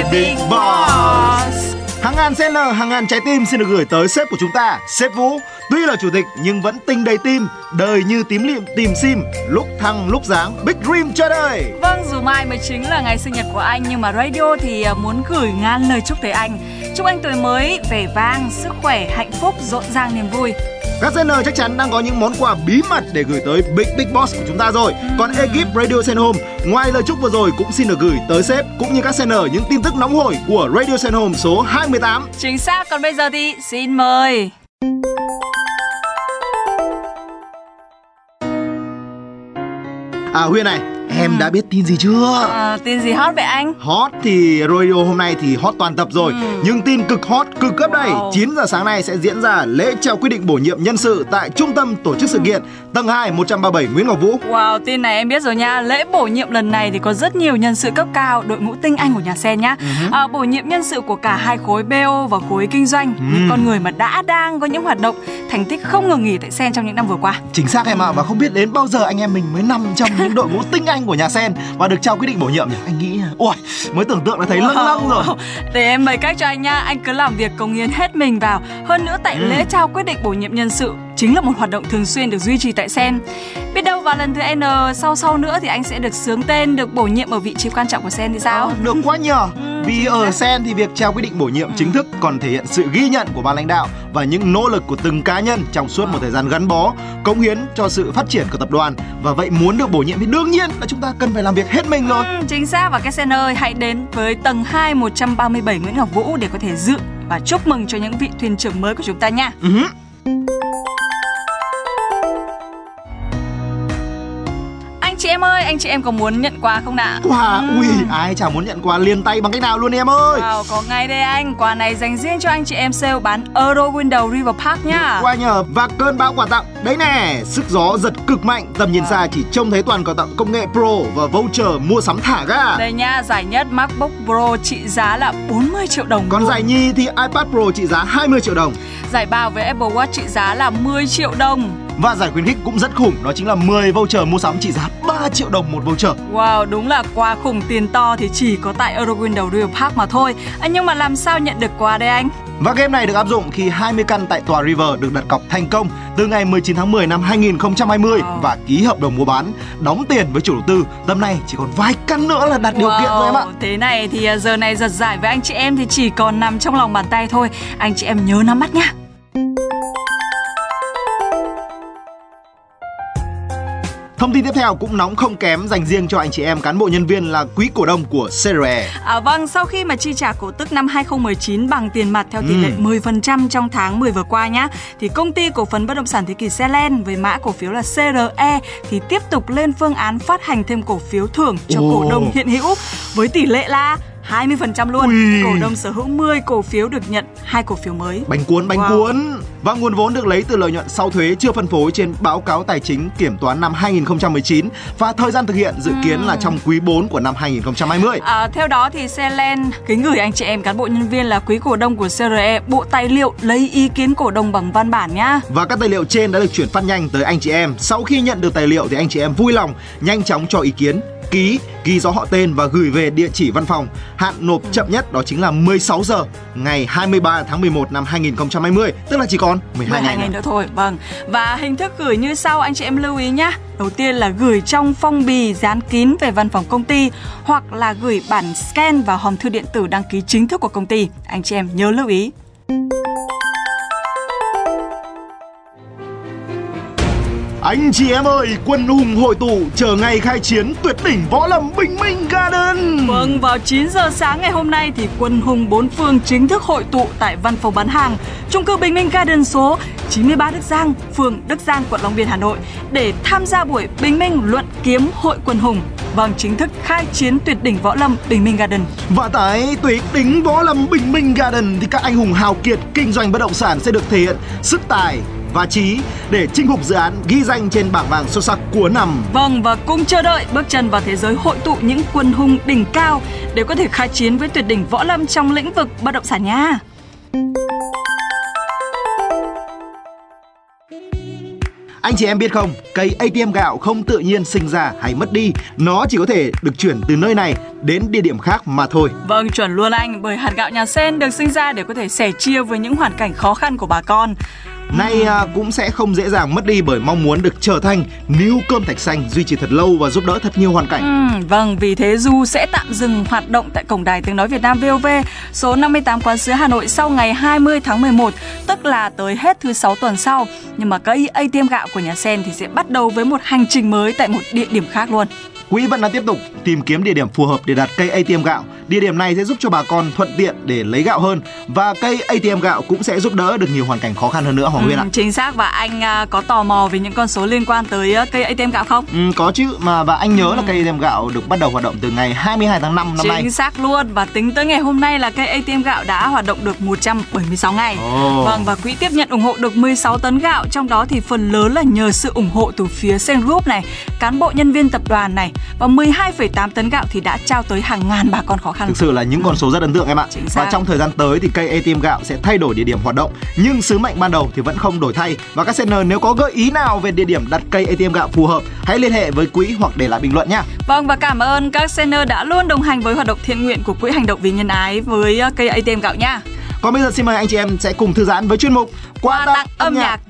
Big Boss. Hàng ngàn seller, hàng ngàn trái tim xin được gửi tới sếp của chúng ta, sếp Vũ. Tuy là chủ tịch nhưng vẫn tinh đầy tim, đời như tím liệm tìm sim, lúc thăng lúc giáng, Big Dream cho đời. Vâng, dù mai mới chính là ngày sinh nhật của anh nhưng mà radio thì muốn gửi ngàn lời chúc tới anh. Chúc anh tuổi mới vẻ vang, sức khỏe, hạnh phúc, rộn ràng niềm vui. Các seller chắc chắn đang có những món quà bí mật để gửi tới Big Boss của chúng ta rồi. Còn ekip Radio Send Home, ngoài lời chúc vừa rồi cũng xin được gửi tới sếp cũng như các seller những tin tức nóng hổi của Radio Send Home số 28. Chính xác, còn bây giờ thì xin mời. Huyên này, em đã biết tin gì chưa? Tin gì hot vậy anh? Hot thì radio hôm nay thì hot toàn tập rồi. Nhưng tin cực hot, cực gấp đây. 9 giờ sáng nay sẽ diễn ra lễ trao quyết định bổ nhiệm nhân sự tại Trung tâm Tổ chức Sự kiện tầng 2 137 Nguyễn Ngọc Vũ. Wow, tin này em biết rồi nha. Lễ bổ nhiệm lần này thì có rất nhiều nhân sự cấp cao, đội ngũ tinh anh của nhà Sen nhá. Bổ nhiệm nhân sự của cả hai khối BO và khối kinh doanh. Những con người mà đang có những hoạt động thành tích không ngừng nghỉ tại Sen trong những năm vừa qua. Chính xác em ạ. Và không biết đến bao giờ anh em mình mới nằm trong những đội ngũ tinh anh của nhà Sen và được trao quyết định bổ nhiệm nhỉ? Anh nghĩ ôi, mới tưởng tượng đã thấy lâng lâng rồi. Để em bày cách cho anh nha. Anh cứ làm việc cống hiến hết mình vào. Hơn nữa tại lễ trao quyết định bổ nhiệm nhân sự chính là một hoạt động thường xuyên được duy trì tại Sen. Biết đâu vào lần thứ N sau nữa thì anh sẽ được xướng tên, được bổ nhiệm ở vị trí quan trọng của Sen thì sao? Được quá nhờ. Vì ở Sen thì việc trao quyết định bổ nhiệm chính thức còn thể hiện sự ghi nhận của ban lãnh đạo và những nỗ lực của từng cá nhân trong suốt một thời gian gắn bó, cống hiến cho sự phát triển của tập đoàn. Và vậy muốn được bổ nhiệm thì đương nhiên là chúng ta cần phải làm việc hết mình rồi. Chính xác. Và các Sen ơi, hãy đến với tầng 2 137 Nguyễn Ngọc Vũ để có thể dự và chúc mừng cho những vị thuyền trưởng mới của chúng ta nha. Chị em ơi, anh chị em có muốn nhận quà không ạ? Quà? Ui, ai chả muốn nhận quà liền tay bằng cách nào luôn em ơi. Có ngay đây anh. Quà này dành riêng cho anh chị em sale bán Euro Window River Park nhá. Quà nhờ và cơn bão quà tặng. Đấy nè, sức gió giật cực mạnh, tầm nhìn xa chỉ trông thấy toàn quà tặng công nghệ Pro và voucher mua sắm thả ga. Đây nha, giải nhất MacBook Pro trị giá là 40 triệu đồng. Còn giải nhì thì iPad Pro trị giá 20 triệu đồng. Giải ba với Apple Watch trị giá là 10 triệu đồng. Và giải khuyến khích cũng rất khủng, đó chính là 10 voucher mua sắm trị giá 3 triệu đồng một voucher. Wow, đúng là quà khủng tiền to thì chỉ có tại Euro Window River Park mà thôi. Nhưng mà làm sao nhận được quà đây anh? Và game này được áp dụng khi 20 căn tại tòa River được đặt cọc thành công từ ngày 19 tháng 10 năm 2020 và ký hợp đồng mua bán, đóng tiền với chủ đầu tư. Tầm này chỉ còn vài căn nữa là đặt điều kiện rồi em ạ. Thế này thì giờ này giật giải với anh chị em thì chỉ còn nằm trong lòng bàn tay thôi. Anh chị em nhớ nắm bắt nhá. Thông tin tiếp theo cũng nóng không kém dành riêng cho anh chị em cán bộ nhân viên là quý cổ đông của CRE. Vâng, sau khi mà chi trả cổ tức năm 2019 bằng tiền mặt theo tỷ lệ 10% trong tháng 10 vừa qua nhá, thì công ty cổ phần bất động sản Thế Kỷ Selen với mã cổ phiếu là CRE thì tiếp tục lên phương án phát hành thêm cổ phiếu thưởng cho cổ đông hiện hữu với tỷ lệ là 20% luôn. Cổ đông sở hữu 10 cổ phiếu được nhận 2 cổ phiếu mới. Bánh cuốn. Và nguồn vốn được lấy từ lợi nhuận sau thuế chưa phân phối trên báo cáo tài chính kiểm toán năm 2019 và thời gian thực hiện dự kiến là trong quý 4 của năm 2020. Theo đó thì Selen kính gửi anh chị em cán bộ nhân viên là quý cổ đông của CRE bộ tài liệu lấy ý kiến cổ đông bằng văn bản nhá. Và các tài liệu trên đã được chuyển phát nhanh tới anh chị em. Sau khi nhận được tài liệu thì anh chị em vui lòng nhanh chóng cho ý kiến, ghi rõ họ tên và gửi về địa chỉ văn phòng. Hạn nộp chậm nhất đó chính là 16 giờ ngày 23 tháng 11 năm 2020, tức là chỉ còn 12 ngày nữa thôi. Vâng. Và hình thức gửi như sau, anh chị em lưu ý nhá. Đầu tiên là gửi trong phong bì dán kín về văn phòng công ty hoặc là gửi bản scan vào hòm thư điện tử đăng ký chính thức của công ty. Anh chị em nhớ lưu ý. Anh chị em ơi, quân hùng hội tụ chờ ngày khai chiến tuyệt đỉnh võ lâm Bình Minh Garden. Vâng, vào 9 giờ sáng ngày hôm nay thì quân hùng bốn phương chính thức hội tụ tại văn phòng bán hàng chung cư Bình Minh Garden số 93 Đức Giang, phường Đức Giang, quận Long Biên, Hà Nội để tham gia buổi Bình Minh luận kiếm hội quân hùng. Vâng, chính thức khai chiến tuyệt đỉnh võ lâm Bình Minh Garden. Và tại tuyệt đỉnh võ lâm Bình Minh Garden thì các anh hùng hào kiệt kinh doanh bất động sản sẽ được thể hiện sức tài và trí để chinh phục dự án ghi danh trên bảng vàng xuất sắc của năm. Vâng, và cùng chờ đợi bước chân vào thế giới hội tụ những quân hùng đỉnh cao để có thể khai chiến với tuyệt đỉnh võ lâm trong lĩnh vực bất động sản nha. Anh chị em biết không, cây ATM gạo không tự nhiên sinh ra hay mất đi, nó chỉ có thể được chuyển từ nơi này đến địa điểm khác mà thôi. Vâng, chuẩn luôn anh, bởi hạt gạo nhà sen được sinh ra để có thể sẻ chia với những hoàn cảnh khó khăn của bà con. Nay cũng sẽ không dễ dàng mất đi bởi mong muốn được trở thành níu cơm thạch xanh, duy trì thật lâu và giúp đỡ thật nhiều hoàn cảnh. Vâng, vì thế Du sẽ tạm dừng hoạt động tại cổng đài Tiếng nói Việt Nam VOV số 58 Quán Sứ Hà Nội sau ngày 20 tháng 11, tức là tới hết thứ 6 tuần sau. Nhưng mà cây ATM gạo của nhà sen thì sẽ bắt đầu với một hành trình mới tại một địa điểm khác luôn. Quỹ vẫn đang tiếp tục tìm kiếm địa điểm phù hợp để đặt cây ATM gạo. Địa điểm này sẽ giúp cho bà con thuận tiện để lấy gạo hơn, và cây ATM gạo cũng sẽ giúp đỡ được nhiều hoàn cảnh khó khăn hơn nữa, Hoàng Nguyên ạ. Chính xác. Và anh có tò mò về những con số liên quan tới cây ATM gạo không? Có chứ, và anh nhớ là cây ATM gạo được bắt đầu hoạt động từ ngày 22 tháng 5 năm nay. Chính xác luôn, và tính tới ngày hôm nay là cây ATM gạo đã hoạt động được 176 ngày. Vâng, và quỹ tiếp nhận ủng hộ được 16 tấn gạo, trong đó thì phần lớn là nhờ sự ủng hộ từ phía Sen Group này, cán bộ nhân viên tập đoàn này, và 12,8 tấn gạo thì đã trao tới hàng ngàn bà con khó khăn. Thực sự là những con số rất ấn tượng em ạ. Và trong thời gian tới thì cây ATM gạo sẽ thay đổi địa điểm hoạt động, nhưng sứ mệnh ban đầu thì vẫn không đổi thay. Và các sender nếu có gợi ý nào về địa điểm đặt cây ATM gạo phù hợp, hãy liên hệ với quỹ hoặc để lại bình luận nhé. Vâng, và cảm ơn các sender đã luôn đồng hành với hoạt động thiện nguyện của Quỹ Hành động vì nhân ái với cây ATM gạo nha. Còn bây giờ xin mời anh chị em sẽ cùng thư giãn với chuyên mục Quà tặng âm nhạc.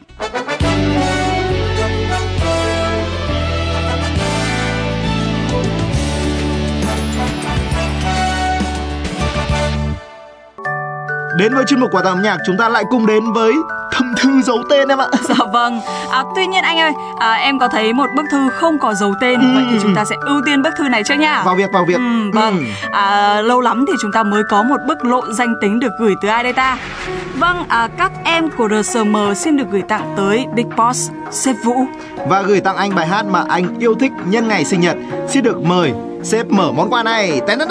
Đến với chuyên mục Quà tặng âm nhạc, chúng ta lại cùng đến với thâm thư giấu tên em ạ. Dạ vâng. Tuy nhiên anh ơi, em có thấy một bức thư không có giấu tên, vậy thì chúng ta sẽ ưu tiên bức thư này trước nha. Vào việc. Vâng. Lâu lắm thì chúng ta mới có một bức lộ danh tính được gửi từ ai đây ta? Vâng, các em của RSM xin được gửi tặng tới Big Boss sếp Vũ, và gửi tặng anh bài hát mà anh yêu thích nhân ngày sinh nhật. Xin được mời sếp mở món quà này. Tên.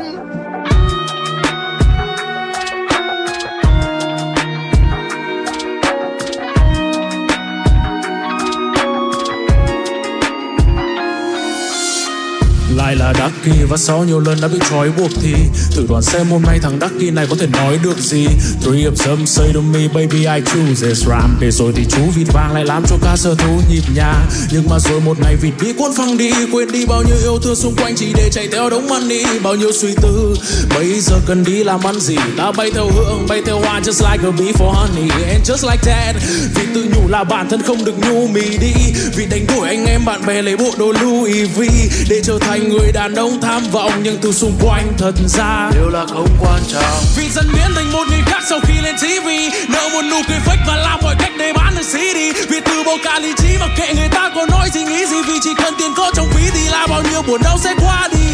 Lại là Ducky và sau nhiều lần đã bị trói buộc thì thử đoán xem hôm nay thằng Ducky này có thể nói được gì. Three of them say to me baby I choose this rhyme. Để rồi thì chú vịt vàng lại làm cho ca sở thú nhịp nhàng. Nhưng mà rồi một ngày vịt đi cuốn phăng đi, quên đi bao nhiêu yêu thương xung quanh chỉ để chạy theo đống money. Bao nhiêu suy tư bây giờ cần đi làm ăn gì, ta bay theo hương bay theo hoa just like a bee for honey. And just like that vì tự nhủ là bản thân không được nhu mì đi, vì đánh đuổi anh em bạn bè lấy bộ đồ Louis V để trở thành người đàn ông tham vọng, nhưng thứ xung quanh thật ra đều là không quan trọng. Vì dần biến thành một người khác sau khi lên TV, nợ một nụ cười fake và làm mọi cách để bán được CD. Vì từ bỏ cả lý trí mà kệ người ta có nói gì nghĩ gì, vì chỉ cần tiền có trong ví thì là bao nhiêu buồn đau sẽ qua đi.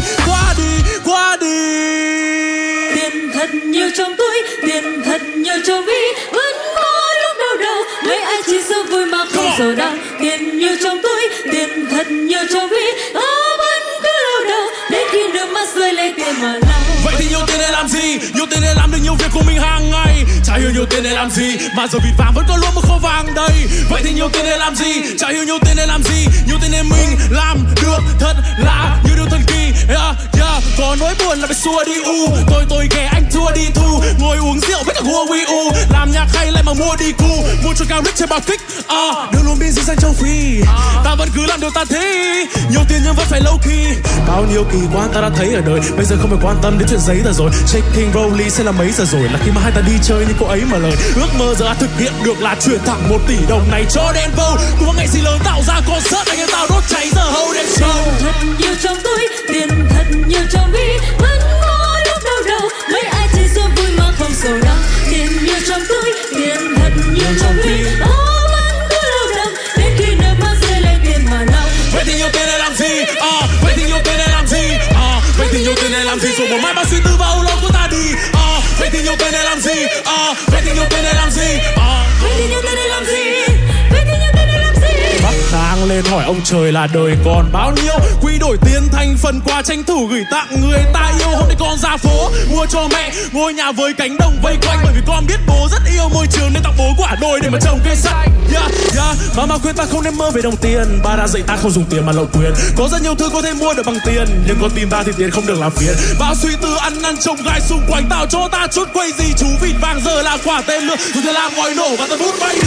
Tiền thật nhiều trong túi, tiền thật nhiều trong ví, vẫn có lúc đau đầu. Mấy ai chỉ sợ vui mà không sợ đau. Tiền nhiều trong túi, tiền thật nhiều trong ví, vẫn cứ đau đầu đến khi nước mắt rơi lấy tiền mà lau. Vậy thì nhiều tiền để làm gì? Nhiều tiền để làm được nhiều việc của mình hàng ngày. Chả hiểu nhiều tiền để làm gì mà giờ vịt vàng vẫn có luôn một kho vàng đầy. Vậy thì nhiều tiền để làm gì? Chả hiểu nhiều tiền để làm gì. Nhiều tiền để mình làm được thật là nhiều điều thần kỳ. Có nỗi buồn là phải xua đi tôi ghẻ anh thua đi thu. Ngồi uống rượu với cả Huawei làm nhạc hay lại mà mua đi cu. Mua cho cao rich trên bao kích. Đường luôn biên sang châu Phi. Ta vẫn cứ làm điều ta thích. Nhiều tiền nhưng vẫn phải low key. Bao nhiêu kỳ quan ta đã thấy ở đời, bây giờ không phải quan tâm đến chuyện giấy tờ rồi. Shaking Rolly sẽ là mấy giờ rồi, là khi mà hai ta đi chơi như cô ấy mở lời. Ước mơ giờ đã thực hiện được là chuyển thẳng 1 tỷ đồng này cho Denver. Cùng có ngày gì lớn tạo ra concert anh em tao đốt cháy giờ hold and show. Tiền thật nhiều trong túi, tiền thật nhiều trong ví, vẫn có lúc đau đầu. Mấy ai chỉ sợ vui mà không sầu đau. Tiền nhiều trong túi, tiền thật nhiều trong ví, vẫn cứ đau đầu đến khi nước mắt rơi lấy tiền mà lau. Vậy thì nhiều tiền để làm gì? Vậy thì nhiều tiền để làm gì? Vậy thì nhiều tiền để làm gì? Rồi một mai bao suy tư và âu lâu của ta đi. Vậy thì nhiều tiền để làm gì? Vậy thì nhiều tiền để làm gì? Vậy thì nhiều tiền để làm gì? Vậy thì nhiều tiền để làm gì? Bắc Khang lên hỏi ông trời là đời còn bao nhiêu, quy đổi tiền thành phần quà tranh thủ gửi tặng người ta yêu. Hôm nay con ra phố mua cho mẹ ngôi nhà với cánh đồng vây quanh, bởi vì con biết bố rất yêu môi trường nên tặng bố quả đồi để mà trồng cây xanh. Mama khuyên ta không nên mơ về đồng tiền, ba đã dạy ta không dùng tiền mà lậu quyền. Có rất nhiều thứ có thể mua được bằng tiền, nhưng con tim ta thì tiền không được làm phiền. Bao suy tư ăn năn trông gai xung quanh tạo cho ta chút quay gì. Chú vịt vàng giờ là quả tên lửa, rồi ta làm ngòi nổ và ta bút bay đi.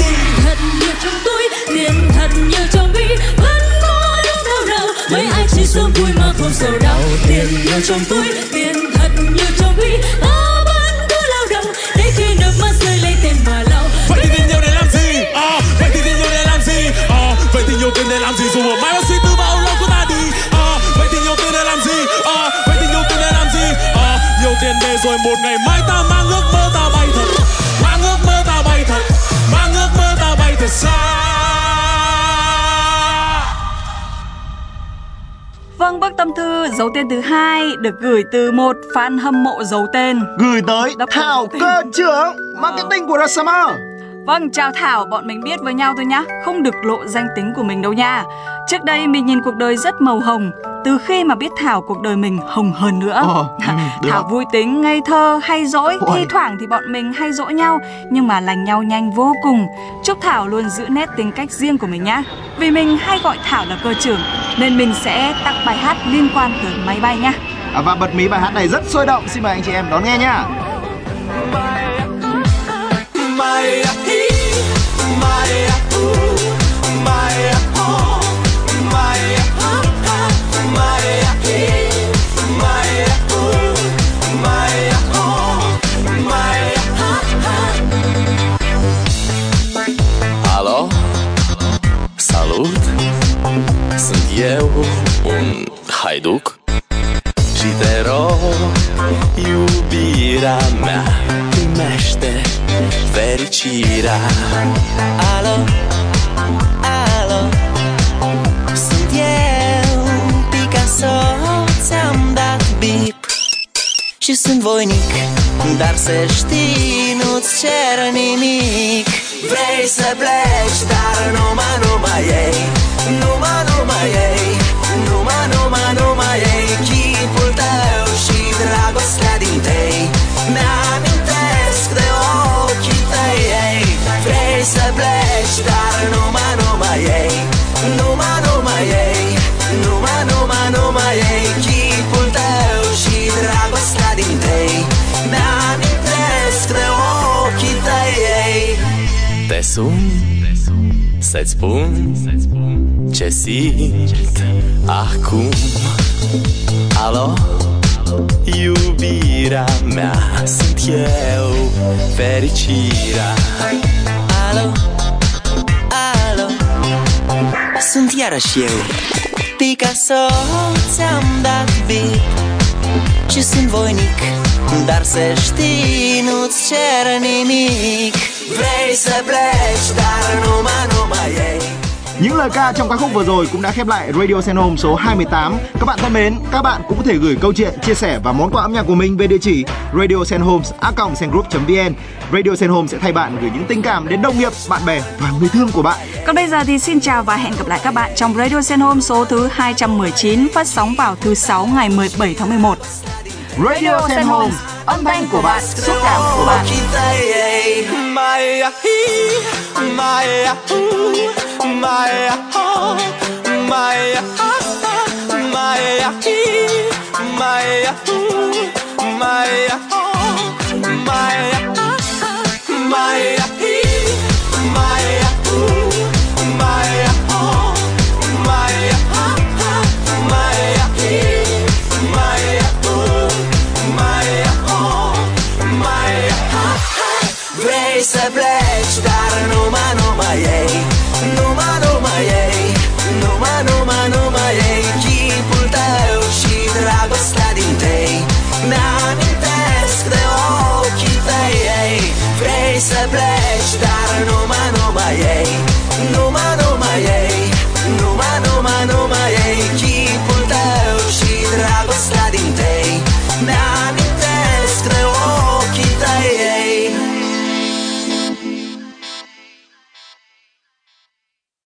thật nhiều trong túi, tiền thật nhiều trong ví, vẫn có lúc đau đầu. Mấy ai chỉ sống vui mà không sầu đau. Tiền nhiều trong túi, tiền thật nhiều trong ví, ta vẫn cứ lao động đến khi nước mắt rơi lấy tiền mà lau. Vậy thì tiền nhiều để làm gì? Vậy thì tiền nhiều để làm gì? Vậy thì nhiều tiền để làm gì? Dù một mai bác sĩ tư bao lâu của ta đi. Vậy thì nhiều tiền để làm gì? Vậy thì nhiều tiền để làm gì? Nhiều tiền về rồi một ngày mai ta mang ước mơ ta bay thật, mang ước mơ ta bay thật, mang ước mơ ta bay thật xa. Vâng, bức tâm thư giấu tên thứ 2 được gửi từ một fan hâm mộ giấu tên, Gửi tới Thảo cơ trưởng marketing của The Summer. Vâng, chào Thảo, bọn mình biết với nhau thôi nhá, không được lộ danh tính của mình đâu nha. Trước đây mình nhìn cuộc đời rất màu hồng, từ khi mà biết Thảo cuộc đời mình hồng hơn nữa. Thảo vui tính, ngây thơ, hay dỗi, thi thoảng thì bọn mình hay dỗi nhau, nhưng mà lành nhau nhanh vô cùng. Chúc Thảo luôn giữ nét tính cách riêng của mình nhá. Vì mình hay gọi Thảo là cơ trưởng, nên mình sẽ tặng bài hát liên quan tới máy bay nhá. Và bật mí bài hát này rất sôi động, xin mời anh chị em đón nghe nhá. Alo, salut, sunt eu, un haiduc și te rog, iubirea mea, primește fericirea. Alo, alo, sunt eu, Picasso, ți-am dat bip și sunt voinic, dar să știi, nu-ți cer nimic. Vrei să pleci, dar numai ei, numai ei, numai ei, chipul tău și dragostea din tei, mi-amintesc de ochii tăi, ei. Vrei să pleci, dar numai ei, numai ei, numai ei, chipul tău și dragostea din tei, mi-amintesc de ochii tăi, ei. Te sun să-ți spun ce simt acum. Alo, iubirea mea, sunt eu, fericirea. Alo, alo, sunt iarăși eu, Picasso, ți-am dat bip și sunt voinic, dar să știi, nu-ți cer nimic. Vrei să pleci, dar numai ei. Những lời ca trong ca khúc vừa rồi cũng đã khép lại Radio Sen Home số 28. Các bạn thân mến, các bạn cũng có thể gửi câu chuyện, chia sẻ và món quà âm nhạc của mình về địa chỉ radiosenhomes@sengroup.vn. Radio Sen Home sẽ thay bạn gửi những tình cảm đến đồng nghiệp, bạn bè và người thương của bạn. Còn bây giờ thì xin chào và hẹn gặp lại các bạn trong Radio Sen Home số thứ 219 phát sóng vào thứ 6 ngày 17 tháng 11. Radio Sen Home, âm thanh của bạn, xúc cảm của bạn. Maya,